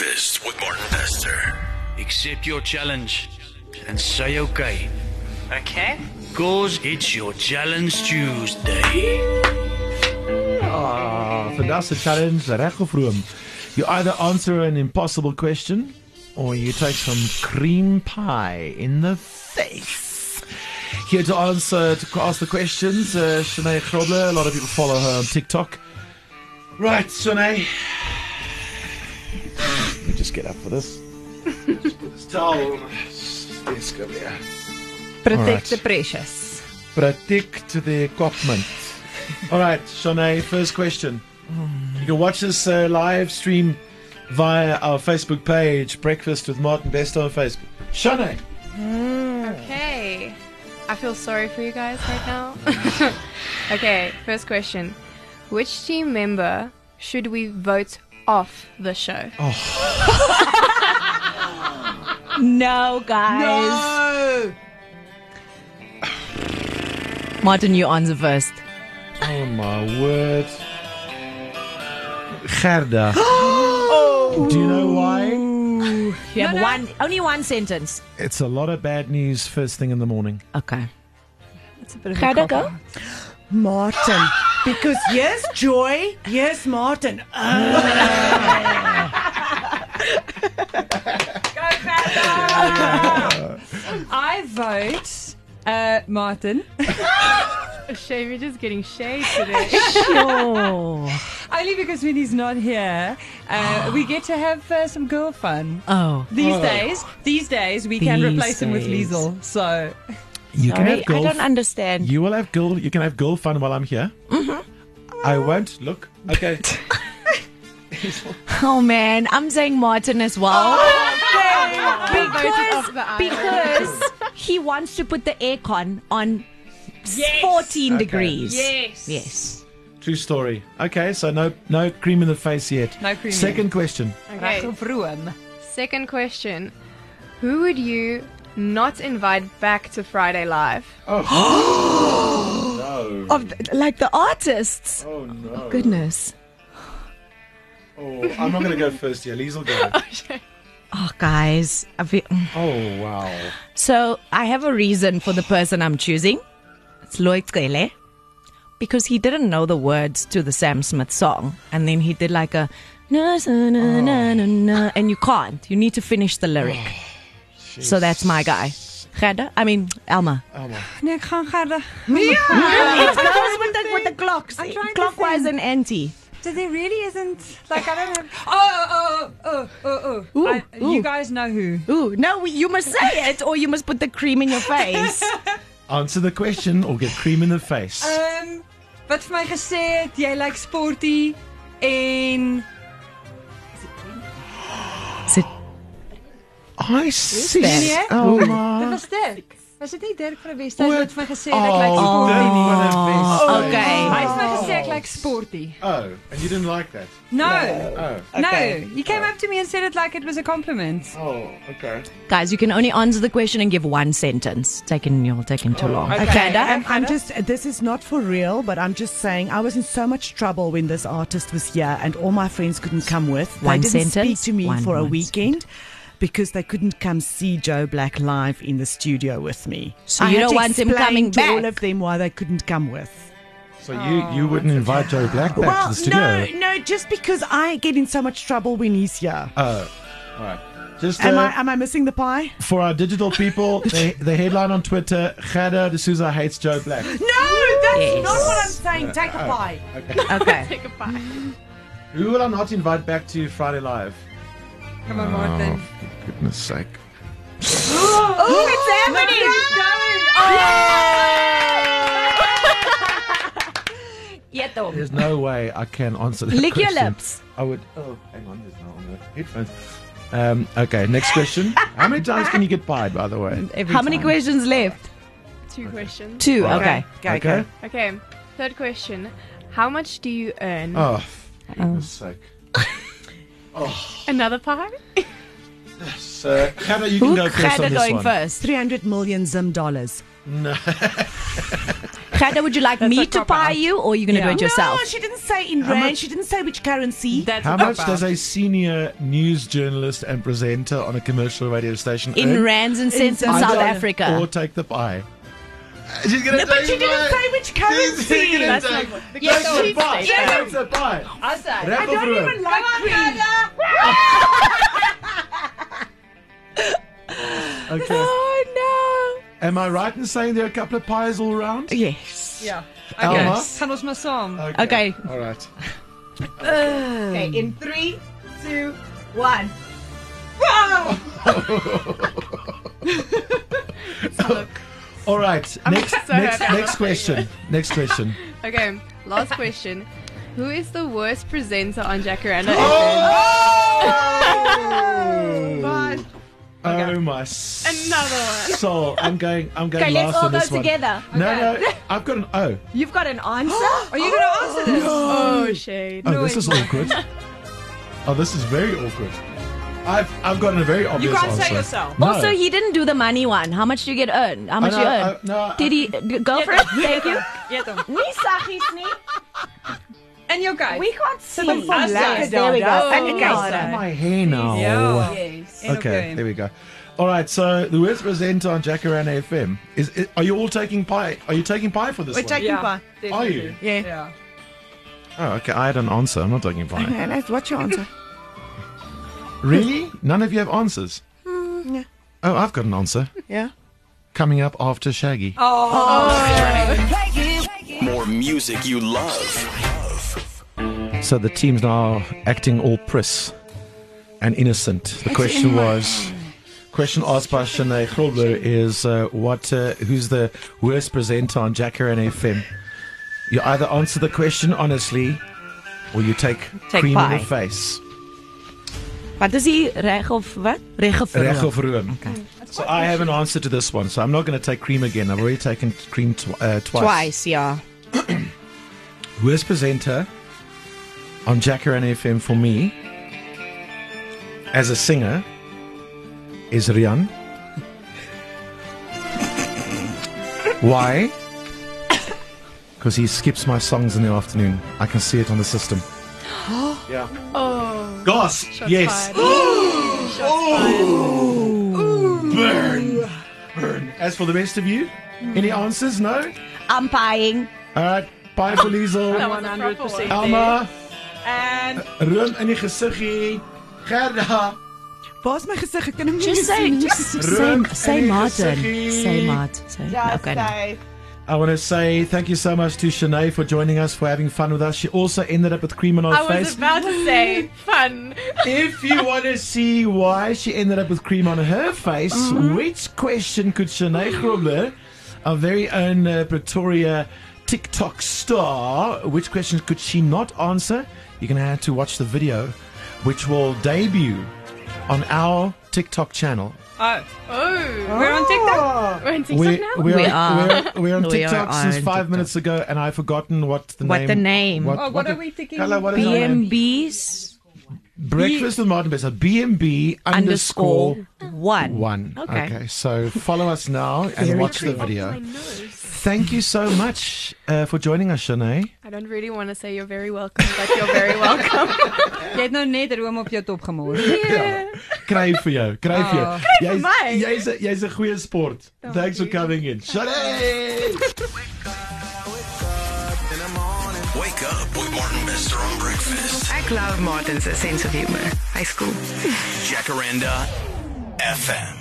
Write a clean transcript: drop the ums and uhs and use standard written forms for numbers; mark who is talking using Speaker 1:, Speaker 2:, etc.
Speaker 1: Breakfast with Martin Bester.
Speaker 2: Accept your challenge and say okay.
Speaker 3: Okay.
Speaker 2: Cause it's your Challenge Tuesday.
Speaker 4: Vandaag se challenge, reg of room. You either answer an impossible question or you take some cream pie in the face. Here to ask the questions, Shanae Grobler. A lot of people follow her on TikTok. Right, Shanae. Let me just get up for this. Just put this towel on my desk over here.
Speaker 3: Protect the precious.
Speaker 4: Protect the equipment. All right, Shanae, first question. You can watch this live stream via our Facebook page, Breakfast with Martin Bester on Facebook. Shanae.
Speaker 5: Okay. I feel sorry for you guys right now. Okay, first question. Which team member should we vote off the show?
Speaker 3: No, guys.
Speaker 6: No!
Speaker 3: Martin, you answer first.
Speaker 4: Oh my word. Gerda. Do you know why?
Speaker 3: You have only one sentence.
Speaker 4: It's a lot of bad news first thing in the morning.
Speaker 3: Okay.
Speaker 5: It's a bit of
Speaker 3: Gerda,
Speaker 5: a
Speaker 3: go.
Speaker 5: cop-out.
Speaker 6: Martin. Because here's Joy, here's Martin.
Speaker 7: I vote Martin.
Speaker 5: A shame you're just getting shade today.
Speaker 3: Sure.
Speaker 7: Only because when he's not here, we get to have some girl fun.
Speaker 3: Oh.
Speaker 7: These days, we can
Speaker 3: These
Speaker 7: replace him with
Speaker 3: days.
Speaker 7: Liesel. So,
Speaker 4: You can
Speaker 3: Sorry,
Speaker 4: have girl.
Speaker 3: I don't understand.
Speaker 4: You will have girl. You can have girl fun while I'm here. I won't look. Okay.
Speaker 3: Oh man, I'm saying Martin as well.
Speaker 5: Voted off the
Speaker 3: because he wants to put the aircon on 14
Speaker 4: Okay.
Speaker 3: degrees.
Speaker 7: yes.
Speaker 4: True story. Okay, so no cream in the face yet.
Speaker 7: No cream.
Speaker 4: Second question.
Speaker 5: Okay.
Speaker 7: Vroom.
Speaker 5: Second question. Who would you not invite back to Friday Live?
Speaker 4: No.
Speaker 3: Like the artists.
Speaker 4: Oh no.
Speaker 3: Goodness.
Speaker 4: Oh, I'm not going to go first here. Liesel go.
Speaker 3: Oh, guys.
Speaker 4: Oh wow.
Speaker 3: So I have a reason for the person I'm choosing. It's Lloyd Cele. Because he didn't know the words to the Sam Smith song. And then he did like a na na na na na na. And you can't. You need to finish the lyric. So that's my guy. Elma.
Speaker 7: Nee, ek gaan Gerda.
Speaker 3: It goes with the clocks.
Speaker 7: I'm trying to
Speaker 3: Clockwise
Speaker 7: think.
Speaker 3: and anti.
Speaker 7: So there really isn't, like, I don't have... Oh. You guys know who.
Speaker 3: Ooh, no, you must say it or you must put the cream in your face.
Speaker 4: Answer the question or get cream in the face.
Speaker 7: Wat vir my gesê het, jy like sporty en...
Speaker 4: I see.
Speaker 7: Nee?
Speaker 4: Oh
Speaker 7: Dit
Speaker 4: my.
Speaker 7: was Dirk. Was dit nie Dirk van die Weshuis wat vir my gesê het ek like sporty
Speaker 4: Dirk
Speaker 7: nie?
Speaker 4: van die Weshuis.
Speaker 3: Okay.
Speaker 7: Hy het vir my gesê ek like sporty.
Speaker 4: Oh, and you didn't like that?
Speaker 7: No.
Speaker 4: Oh.
Speaker 7: No. You came up to me and said it like it was a compliment.
Speaker 4: Oh, okay.
Speaker 3: Guys, you can only answer the question and give one sentence. You'll taking too long.
Speaker 6: Okay, I'm just, this is not for real, but I'm just saying I was in so much trouble when this artist was here and all my friends couldn't come with.
Speaker 3: One
Speaker 6: They didn't
Speaker 3: sentence,
Speaker 6: speak to me
Speaker 3: one
Speaker 6: for a
Speaker 3: word.
Speaker 6: weekend because they couldn't come see Joe Black live in the studio with me.
Speaker 3: So
Speaker 6: I
Speaker 3: you
Speaker 6: had
Speaker 3: don't
Speaker 6: to
Speaker 3: want him
Speaker 6: explain
Speaker 3: coming
Speaker 6: to
Speaker 3: back?
Speaker 6: all of them why they couldn't come with.
Speaker 4: So you wouldn't invite Joe Black back to the studio?
Speaker 6: no, just because I get in so much trouble when he's here.
Speaker 4: Oh, all right. Just
Speaker 6: Am I missing the pie?
Speaker 4: for our digital people, the headline on Twitter: Gerda de Souza hates Joe Black.
Speaker 6: No, that's
Speaker 3: Yes.
Speaker 6: not what I'm saying. Take a pie.
Speaker 3: Okay.
Speaker 5: Take a pie.
Speaker 4: Who will I not invite back to Friday Live?
Speaker 7: Come on, Martin.
Speaker 4: For goodness sake.
Speaker 3: Oh, it's happening! Yeah, though.
Speaker 4: There's no way I can answer that
Speaker 3: Lick your
Speaker 4: question.
Speaker 3: lips.
Speaker 4: I would. Oh, hang on. There's no on the headphones. Okay, next question. How many times can you get pied, by the way?
Speaker 3: How many questions left?
Speaker 5: 2 questions.
Speaker 3: 2. Okay.
Speaker 4: Okay.
Speaker 5: Okay. Third question. How much do you earn?
Speaker 4: Oh, for goodness sake.
Speaker 5: Another pie?
Speaker 4: So, Gerda, you can go first
Speaker 3: Gerda
Speaker 4: on this
Speaker 3: going
Speaker 4: one.
Speaker 3: first.
Speaker 6: 300 million Zim dollars.
Speaker 4: No.
Speaker 3: Gerda, would you like me
Speaker 7: like
Speaker 3: to
Speaker 7: proper
Speaker 3: pie
Speaker 7: art.
Speaker 3: you, or are you going to do it yourself?
Speaker 6: No, she didn't say in rand. She didn't say which currency.
Speaker 7: That's
Speaker 4: How
Speaker 7: a
Speaker 4: much
Speaker 7: cop-out.
Speaker 4: does a senior news journalist and presenter on a commercial radio station
Speaker 3: In
Speaker 4: earn?
Speaker 3: rands and cents in
Speaker 6: Either
Speaker 3: South
Speaker 6: or
Speaker 3: Africa.
Speaker 4: Or take the pie. She's gonna
Speaker 6: No, but
Speaker 4: take
Speaker 6: she
Speaker 4: the
Speaker 6: didn't
Speaker 4: pie.
Speaker 6: say which currency.
Speaker 3: That's
Speaker 4: Take
Speaker 3: not
Speaker 4: the
Speaker 3: Yes,
Speaker 4: pie.
Speaker 3: she said.
Speaker 4: Take the pie.
Speaker 3: I say.
Speaker 6: I don't even like cream.
Speaker 4: Okay.
Speaker 3: Oh
Speaker 4: Am I right in saying there are a couple of pies all around?
Speaker 3: no. Yes.
Speaker 7: Ja.
Speaker 4: Alma?
Speaker 7: Okay. Gaan ons maar saam.
Speaker 3: Okay.
Speaker 4: All right.
Speaker 3: Okay, in 3, 2, 1.
Speaker 4: All right. Next,
Speaker 5: so
Speaker 4: next,
Speaker 5: happy.
Speaker 4: next question. Next question.
Speaker 5: Okay, last question. Who is the worst presenter on Jacaranda
Speaker 4: Oh my
Speaker 5: Another one.
Speaker 4: soul! I'm going
Speaker 3: Okay, let's
Speaker 4: last
Speaker 3: all
Speaker 4: on
Speaker 3: go
Speaker 4: this one.
Speaker 3: together.
Speaker 4: No, I've got an O.
Speaker 3: You've got an answer?
Speaker 7: Are you going to answer this?
Speaker 5: Oh, shade.
Speaker 4: Oh, this is awkward. Oh, this is very awkward. I've gotten a very obvious
Speaker 7: You can't
Speaker 4: answer.
Speaker 7: say yourself.
Speaker 4: No.
Speaker 3: Also, he didn't do the money one. How much do you get earned? How much
Speaker 4: know,
Speaker 3: you earn?
Speaker 4: no,
Speaker 3: Did he go for it? Thank you.
Speaker 7: Eet hom.
Speaker 3: Nee, saggies nie.
Speaker 7: En jou kyk.
Speaker 3: We can't see.
Speaker 6: hom van lekker
Speaker 3: There we go.
Speaker 6: daar.
Speaker 3: And
Speaker 6: Okay,
Speaker 3: okay,
Speaker 4: my hair now.
Speaker 7: Ja.
Speaker 3: Yes.
Speaker 4: Okay, there we go. All right, so the worst presenter on Jacaranda FM is. Are you all taking pie? Are you taking pie for this
Speaker 6: We're
Speaker 4: one?
Speaker 6: taking
Speaker 7: Ja,
Speaker 6: pie.
Speaker 4: Are you?
Speaker 6: Yeah.
Speaker 7: Ja.
Speaker 4: Oh, okay. I had an answer. I'm not taking pie.
Speaker 6: Okay, let's what's your answer?
Speaker 4: Really? None of you have answers.
Speaker 6: yeah.
Speaker 4: Oh, I've got an answer.
Speaker 6: Yeah.
Speaker 4: Coming up after Shaggy.
Speaker 1: More music you love.
Speaker 4: So the team's now acting all pris and innocent. The question asked by Shanae Grobler is who's the worst presenter on Jacaranda FM? You either answer the question honestly or you take cream
Speaker 3: pie.
Speaker 4: in the face.
Speaker 3: Wat is die reg of wat? Reg of
Speaker 4: Reg
Speaker 3: verloor?
Speaker 4: of room. So I have an answer to this one, so I'm not going to take cream again. I've already taken cream twice.
Speaker 3: Twice, yeah.
Speaker 4: Worst presenter on Jacaranda FM for me as a singer is Rian. Why? Because he skips my songs in the afternoon. I can see it on the system. Yeah.
Speaker 5: Oh.
Speaker 4: Goss. Yes. Burn. As for the rest of you, any answers? No?
Speaker 3: I'm pieing.
Speaker 4: All right. Bye for Liesel.
Speaker 7: 100%.
Speaker 4: Alma.
Speaker 7: En
Speaker 4: Room in die gesiggie. Gerda.
Speaker 6: Waar's my gesig? Ek kan hom nie
Speaker 3: Just say,
Speaker 6: sien.
Speaker 3: say Martin.
Speaker 4: Gesiggie.
Speaker 3: Say Martin. Say, okay. No.
Speaker 4: I want to say thank you so much to Shanae for joining us, for having fun with us. She also ended up with cream on her
Speaker 5: I was
Speaker 4: face.
Speaker 5: about to say fun.
Speaker 4: If you want to see why she ended up with cream on her face, which question could Shanae Grobler, our very own Pretoria TikTok star, which questions could she not answer? You're going to have to watch the video, which will debut on our TikTok channel.
Speaker 7: oh,
Speaker 5: Oh.
Speaker 7: we're on TikTok.
Speaker 5: We're on TikTok now?
Speaker 3: We are.
Speaker 4: We're on
Speaker 3: We
Speaker 4: TikTok
Speaker 3: are
Speaker 4: since
Speaker 3: on
Speaker 4: 5
Speaker 3: TikTok.
Speaker 4: minutes ago, and I've forgotten what the
Speaker 3: What
Speaker 4: name.
Speaker 3: the name?
Speaker 7: What are we thinking?
Speaker 4: Carla, what is our name?
Speaker 3: BMB's
Speaker 4: Breakfast with Martin Bessa. BMB
Speaker 3: underscore
Speaker 4: _
Speaker 3: 1.
Speaker 4: Okay, so follow us now and watch the video. Thank you so much for joining us, Shanae.
Speaker 5: I don't really want to say you're very welcome, but you're very welcome.
Speaker 7: Jy het nou net room op jou top gemors.
Speaker 4: Kry vir jou. Kry vir jou.
Speaker 5: vir my.
Speaker 4: Jy's 'n goeie sport. Thanks for coming in. Shanae.
Speaker 1: Wake up with Martin Bester on breakfast.
Speaker 8: Ek love Martin's sense of humor. Hy's cool.
Speaker 1: Jacaranda FM.